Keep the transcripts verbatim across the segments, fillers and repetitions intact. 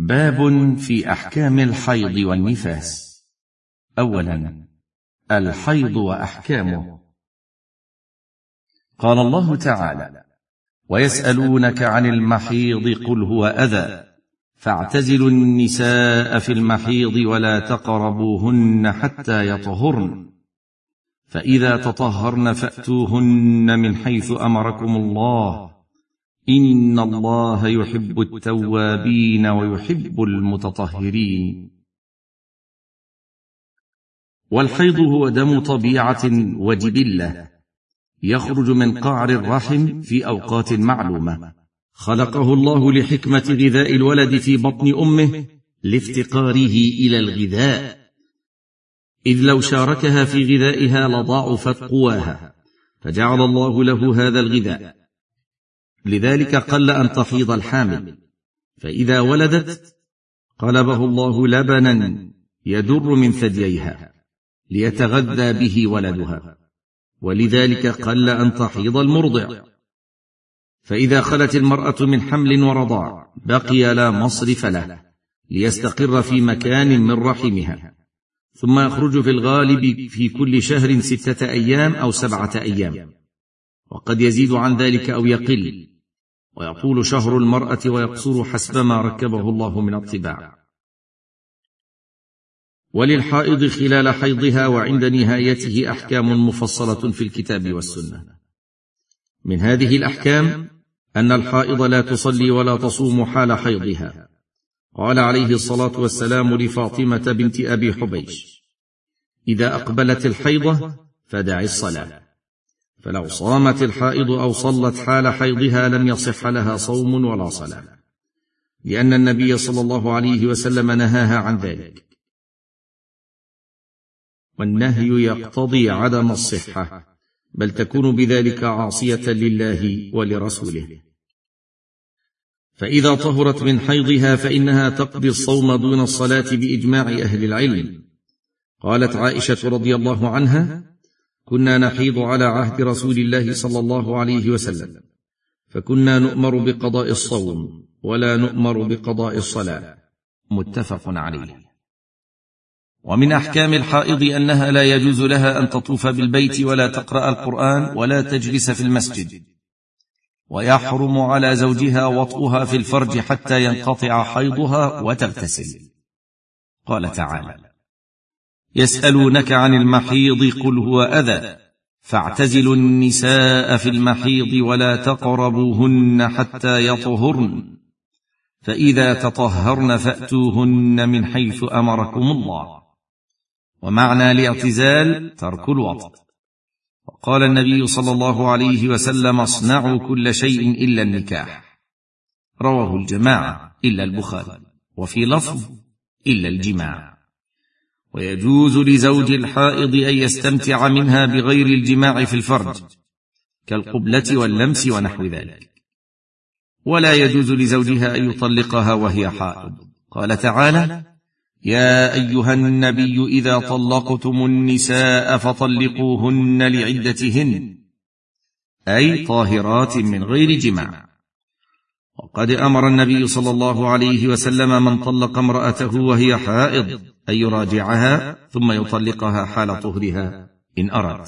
باب في أحكام الحيض والنفاس. أولا، الحيض وأحكامه. قال الله تعالى: ويسألونك عن المحيض قل هو أذى فاعتزلوا النساء في المحيض ولا تقربوهن حتى يطهرن فإذا تطهرن فأتوهن من حيث أمركم الله إن الله يحب التوابين ويحب المتطهرين. والحيض هو دم طبيعة وجبلة يخرج من قعر الرحم في أوقات معلومة، خلقه الله لحكمة غذاء الولد في بطن أمه لافتقاره إلى الغذاء، إذ لو شاركها في غذائها لضاعفت قواها، فجعل الله له هذا الغذاء. لذلك قل أن تحيض الحامل، فإذا ولدت قلبه الله لبنا يدر من ثدييها ليتغذى به ولدها، ولذلك قل أن تحيض المرضع. فإذا خلت المرأة من حمل ورضاع بقي لا مصرف له ليستقر في مكان من رحمها، ثم يخرج في الغالب في كل شهر ستة أيام أو سبعة أيام، وقد يزيد عن ذلك أو يقل، ويطول شهر المرأة ويقصر حسب ما ركبه الله من الطباع. وللحائض خلال حيضها وعند نهايته أحكام مفصلة في الكتاب والسنة. من هذه الأحكام أن الحائض لا تصلي ولا تصوم حال حيضها. قال عليه الصلاة والسلام لفاطمة بنت أبي حبيش: إذا أقبلت الحيضة فدعي الصلاة. فلو صامت الحائض أو صلت حال حيضها لم يصح لها صوم ولا صلاة، لأن النبي صلى الله عليه وسلم نهاها عن ذلك، والنهي يقتضي عدم الصحة، بل تكون بذلك عاصية لله ولرسوله. فإذا طهرت من حيضها فإنها تقضي الصوم دون الصلاة بإجماع أهل العلم. قالت عائشة رضي الله عنها: كنا نحيض على عهد رسول الله صلى الله عليه وسلم، فكنا نؤمر بقضاء الصوم ولا نؤمر بقضاء الصلاة. متفق عليه. ومن أحكام الحائض أنها لا يجوز لها أن تطوف بالبيت ولا تقرأ القرآن ولا تجلس في المسجد، ويحرم على زوجها وطئها في الفرج حتى ينقطع حيضها وتغتسل. قال تعالى: يسألونك عن المحيض قل هو أذى فاعتزلوا النساء في المحيض ولا تقربوهن حتى يطهرن فإذا تطهرن فأتوهن من حيث أمركم الله. ومعنى الاعتزال ترك الوطء. وقال النبي صلى الله عليه وسلم: اصنعوا كل شيء إلا النكاح. رواه الجماعة إلا البخاري، وفي لفظ إلا الجماع. ويجوز لزوج الحائض أن يستمتع منها بغير الجماع في الفرج كالقبلة واللمس ونحو ذلك، ولا يجوز لزوجها أن يطلقها وهي حائض. قال تعالى: يا أيها النبي إذا طلقتم النساء فطلقوهن لعدتهن، أي طاهرات من غير جماع. وقد أمر النبي صلى الله عليه وسلم من طلق امرأته وهي حائض أن يراجعها ثم يطلقها حال طهرها إن أراد.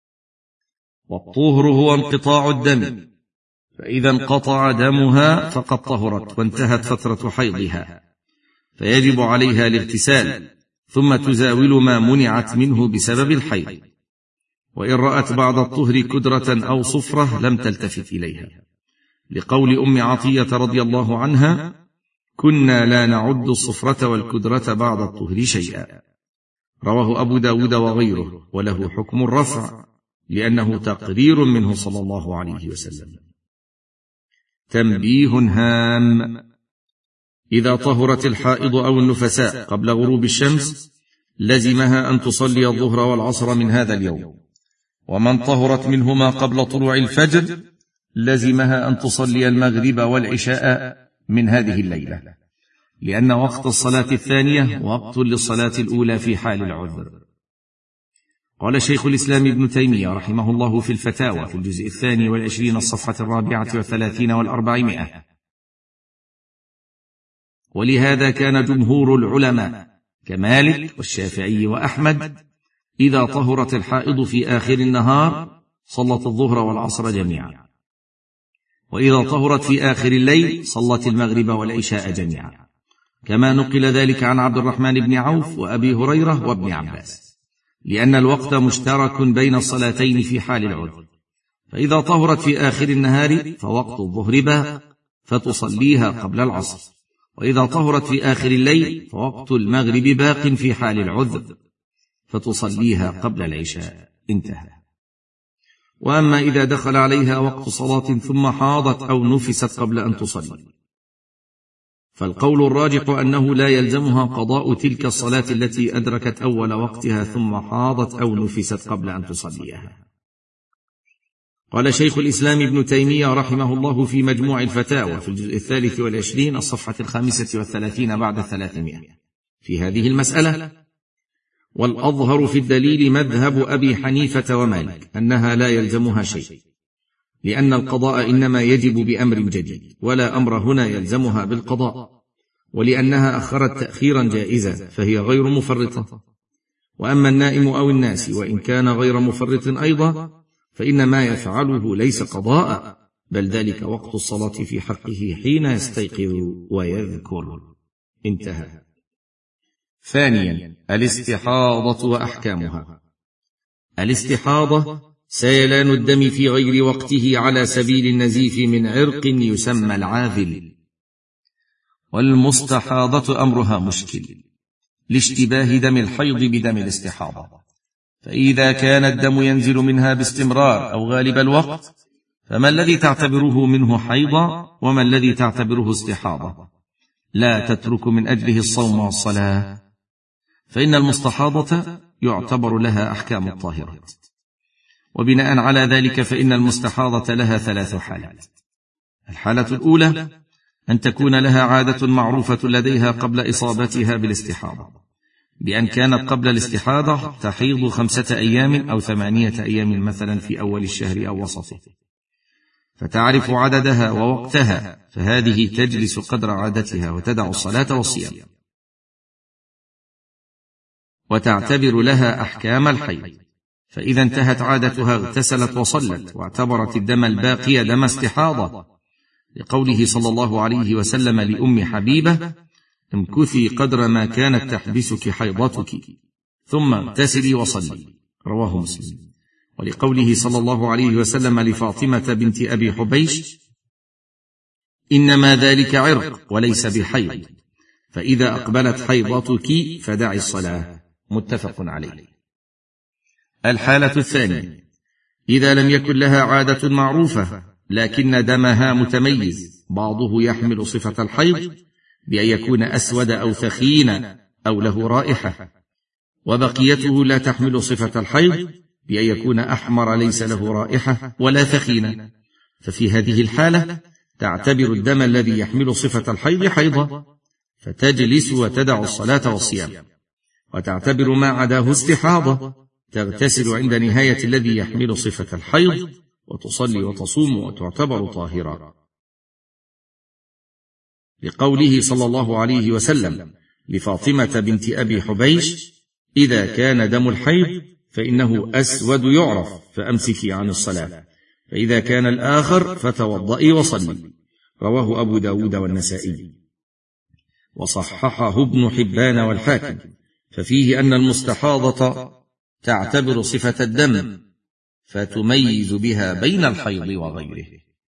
والطهر هو انقطاع الدم، فإذا انقطع دمها فقد طهرت وانتهت فترة حيضها، فيجب عليها الاغتسال ثم تزاول ما منعت منه بسبب الحيض. وإن رأت بعد الطهر كدرة أو صفرة لم تلتفت إليها، لقول أم عطية رضي الله عنها: كنا لا نعد الصفرة والكدرة بعد الطهر شيئا. رواه أبو داود وغيره، وله حكم الرفع لأنه تقرير منه صلى الله عليه وسلم. تنبيه هام: إذا طهرت الحائض أو النفساء قبل غروب الشمس لزمها أن تصلي الظهر والعصر من هذا اليوم، ومن طهرت منهما قبل طلوع الفجر لزمها أن تصلي المغرب والعشاء من هذه الليلة، لأن وقت الصلاة الثانية وقت للصلاة الأولى في حال العذر. قال شيخ الإسلام ابن تيمية رحمه الله في الفتاوى في الجزء الثاني والعشرين الصفحة الرابعة والثلاثين والأربعمائة: ولهذا كان جمهور العلماء كمالك والشافعي وأحمد إذا طهرت الحائض في آخر النهار صلت الظهر والعصر جميعا، وإذا طهرت في آخر الليل صلت المغرب والعشاء جميعا، كما نقل ذلك عن عبد الرحمن بن عوف وأبي هريرة وابن عباس، لأن الوقت مشترك بين الصلاتين في حال العذر. فإذا طهرت في آخر النهار فوقت الظهر باق فتصليها قبل العصر، وإذا طهرت في آخر الليل فوقت المغرب باق في حال العذر فتصليها قبل العشاء. انتهى. وأما إذا دخل عليها وقت صلاة ثم حاضت أو نفست قبل أن تصلي، فالقول الراجح أنه لا يلزمها قضاء تلك الصلاة التي أدركت أول وقتها ثم حاضت أو نفست قبل أن تصليها. قال شيخ الإسلام ابن تيمية رحمه الله في مجموع الفتاوى في الجزء الثالث والعشرين الصفحة الخامسة والثلاثين بعد الثلاثمائة في هذه المسألة: والأظهر في الدليل مذهب أبي حنيفة ومالك أنها لا يلزمها شيء، لأن القضاء إنما يجب بأمر جديد، ولا أمر هنا يلزمها بالقضاء، ولأنها أخرت تأخيرا جائزا فهي غير مفرطة. وأما النائم أو الناس وإن كان غير مفرط أيضا فإن ما يفعله ليس قضاء، بل ذلك وقت الصلاة في حقه حين يستيقظ ويذكر. انتهى. ثانيا، الاستحاضة وأحكامها. الاستحاضة سيلان الدم في غير وقته على سبيل النزيف من عرق يسمى العاذل. والمستحاضة أمرها مشكل لاشتباه دم الحيض بدم الاستحاضة، فإذا كان الدم ينزل منها باستمرار أو غالب الوقت فما الذي تعتبره منه حيضا وما الذي تعتبره استحاضة؟ لا تترك من أجله الصوم والصلاة، فإن المستحاضة يعتبر لها أحكام الطاهرات. وبناء على ذلك فإن المستحاضة لها ثلاث حالات. الحالة الأولى أن تكون لها عادة معروفة لديها قبل إصابتها بالاستحاضة، بأن كانت قبل الاستحاضة تحيض خمسة أيام أو ثمانية أيام مثلا في أول الشهر أو وسطه، فتعرف عددها ووقتها، فهذه تجلس قدر عادتها وتدع الصلاة والصيام، وتعتبر لها أحكام الحيض. فإذا انتهت عادتها اغتسلت وصلت، واعتبرت الدم الباقي دم استحاضة، لقوله صلى الله عليه وسلم لأم حبيبة: امكثي قدر ما كانت تحبسك حيضتك ثم اغتسلي وصلي، رواه مسلم. ولقوله صلى الله عليه وسلم لفاطمة بنت أبي حبيش: إنما ذلك عرق وليس بحيض، فإذا أقبلت حيضتك فدعي الصلاة، متفق عليه. الحالة الثانية: إذا لم يكن لها عادة معروفة لكن دمها متميز، بعضه يحمل صفة الحيض بأن يكون أسود أو ثخين أو له رائحة، وبقيته لا تحمل صفة الحيض بأن يكون أحمر ليس له رائحة ولا ثخين، ففي هذه الحالة تعتبر الدم الذي يحمل صفة الحيض حيضا، فتجلس وتدع الصلاة والصيام، وتعتبر ما عداه استحاضة، تغتسل عند نهاية الذي يحمل صفة الحيض، وتصلي وتصوم وتعتبر طاهرا، لقوله صلى الله عليه وسلم لفاطمة بنت أبي حبيش: إذا كان دم الحيض فإنه أسود يعرف فأمسكي عن الصلاة، فإذا كان الآخر فتوضئي وصلي، رواه أبو داود والنسائي، وصححه ابن حبان والحاكم، ففيه أن المستحاضة تعتبر صفة الدم فتميز بها بين الحيض وغيره.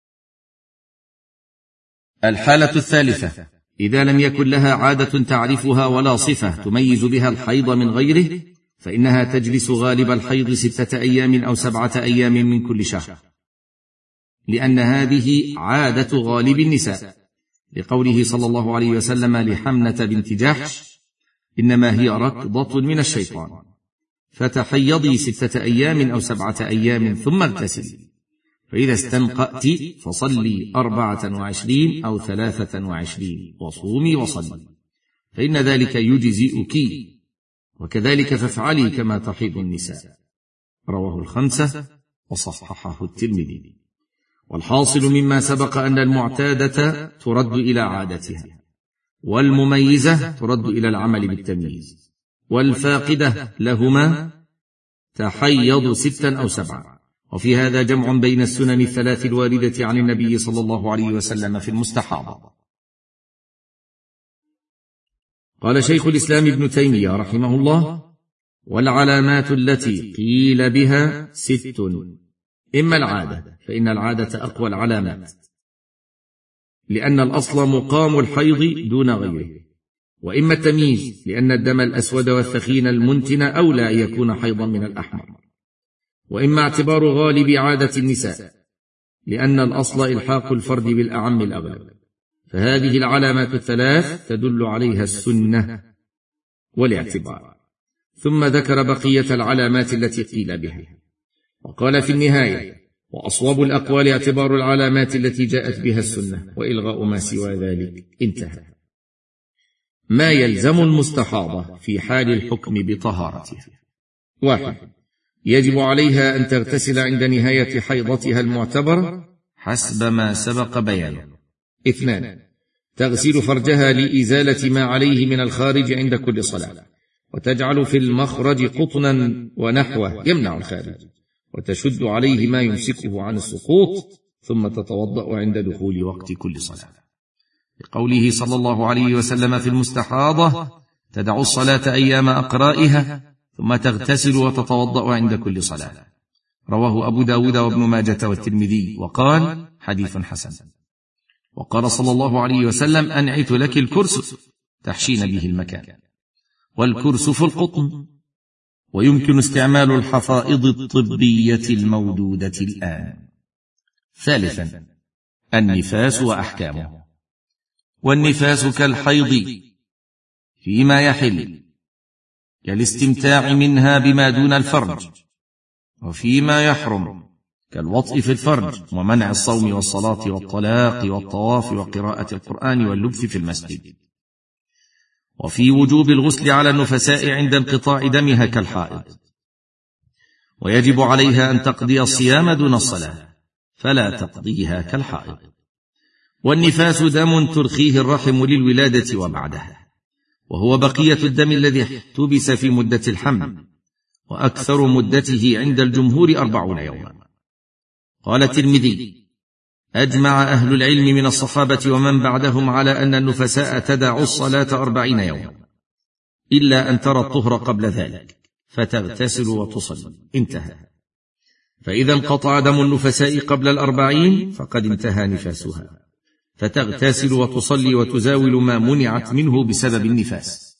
الحالة الثالثة: إذا لم يكن لها عادة تعرفها ولا صفة تميز بها الحيض من غيره، فإنها تجلس غالب الحيض ستة أيام أو سبعة أيام من كل شهر، لأن هذه عادة غالب النساء، لقوله صلى الله عليه وسلم لحمنة بنت جحش: إنما هي ركضة من الشيطان، فتحيضي ستة أيام أو سبعة أيام ثم اغتسلي، فإذا استنقأت فصلي أربعة وعشرين أو ثلاثة وعشرين وصومي وصلي، فإن ذلك يجزئك، وكذلك فافعلي كما تحيض النساء، رواه الخمسة وصححه الترمذي. والحاصل مما سبق أن المعتادة ترد إلى عادتها، والمميزة ترد إلى العمل بالتمييز، والفاقدة لهما تحيض ستا أو سبعا. وفي هذا جمع بين السنن الثلاث الواردة عن النبي صلى الله عليه وسلم في المستحاضة. قال شيخ الإسلام ابن تيمية رحمه الله: والعلامات التي قيل بها ست: إما العادة، فإن العادة أقوى العلامات، لأن الأصل مقام الحيض دون غيره، وإما التمييز، لأن الدم الأسود والثخين المنتن أولى أن يكون حيضا من الأحمر، وإما اعتبار غالب عادة النساء، لأن الأصل إلحاق الفرد بالأعم الأغلب. فهذه العلامات الثلاث تدل عليها السنة والاعتبار. ثم ذكر بقية العلامات التي قيل بها، وقال في النهاية: وأصوب الأقوال اعتبار العلامات التي جاءت بها السنة، وإلغاء ما سوى ذلك. انتهى. ما يلزم المستحاضة في حال الحكم بطهارتها: واحد: يجب عليها أن تغتسل عند نهاية حيضتها المعتبرة حسب ما سبق بيانه. اثنان: تغسل فرجها لإزالة ما عليه من الخارج عند كل صلاة، وتجعل في المخرج قطنا ونحوه يمنع الخارج، وتشد عليه ما يمسكه عن السقوط، ثم تتوضأ عند دخول وقت كل صلاة، لقوله صلى الله عليه وسلم في المستحاضة: تدع الصلاة أيام أقرائها ثم تغتسل وتتوضأ عند كل صلاة. رواه أبو داود وابن ماجة والترمذي، وقال: حديث حسن. وقال صلى الله عليه وسلم: أنعت لك الكرس تحشين به المكان، والكرسف القطن. ويمكن استعمال الحفائض الطبية الموجودة الآن. ثالثا: النفاس وأحكامه. والنفاس كالحيض فيما يحل، كالاستمتاع منها بما دون الفرج، وفيما يحرم كالوطء في الفرج، ومنع الصوم والصلاة والطلاق والطواف وقراءة القرآن واللبث في المسجد. وفي وجوب الغسل على النفساء عند انقطاع دمها كالحائض. ويجب عليها أن تقضي الصيام دون الصلاة، فلا تقضيها كالحائض. والنفاس دم ترخيه الرحم للولادة وبعدها، وهو بقية الدم الذي احتبس في مدة الحمل، وأكثر مدته عند الجمهور أربعون يوما. قال الترمذي: أجمع أهل العلم من الصحابة ومن بعدهم على أن النفساء تدع الصلاة أربعين يوما، إلا أن ترى الطهر قبل ذلك فتغتسل وتصلي. انتهى. فإذا انقطع دم النفساء قبل الأربعين فقد انتهى نفاسها، فتغتسل وتصلي وتزاول ما منعت منه بسبب النفاس.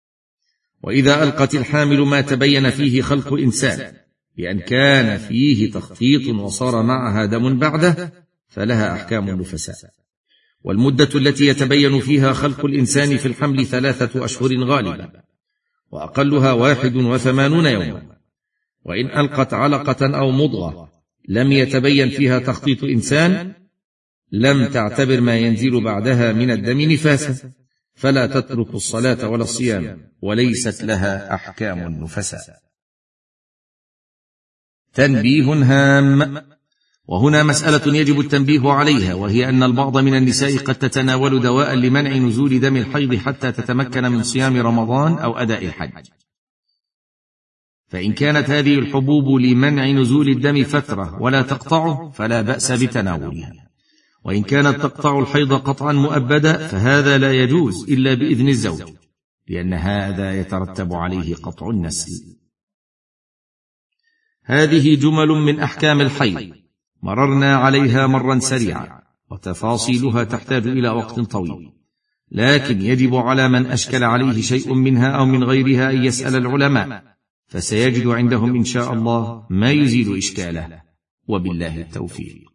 وإذا ألقت الحامل ما تبين فيه خلق إنسان بأن كان فيه تخطيط وصار معها دم بعده، فلها أحكام النفساء. والمدة التي يتبين فيها خلق الإنسان في الحمل ثلاثة أشهر غالبا، وأقلها واحد وثمانون يوما. وإن ألقت علقة أو مضغة لم يتبين فيها تخطيط إنسان، لم تعتبر ما ينزل بعدها من الدم نفاسا، فلا تترك الصلاة ولا الصيام، وليست لها أحكام النفساء. تنبيه هام. وهنا مسألة يجب التنبيه عليها، وهي أن البعض من النساء قد تتناول دواء لمنع نزول دم الحيض حتى تتمكن من صيام رمضان أو أداء الحج. فإن كانت هذه الحبوب لمنع نزول الدم فترة ولا تقطعه فلا بأس بتناولها، وإن كانت تقطع الحيض قطعا مؤبدا فهذا لا يجوز إلا بإذن الزوج، لأن هذا يترتب عليه قطع النسل. هذه جمل من أحكام الحيض مررنا عليها مرا سريعا، وتفاصيلها تحتاج إلى وقت طويل، لكن يجب على من أشكل عليه شيء منها أو من غيرها أن يسأل العلماء، فسيجد عندهم إن شاء الله ما يزيل إشكاله، وبالله التوفيق.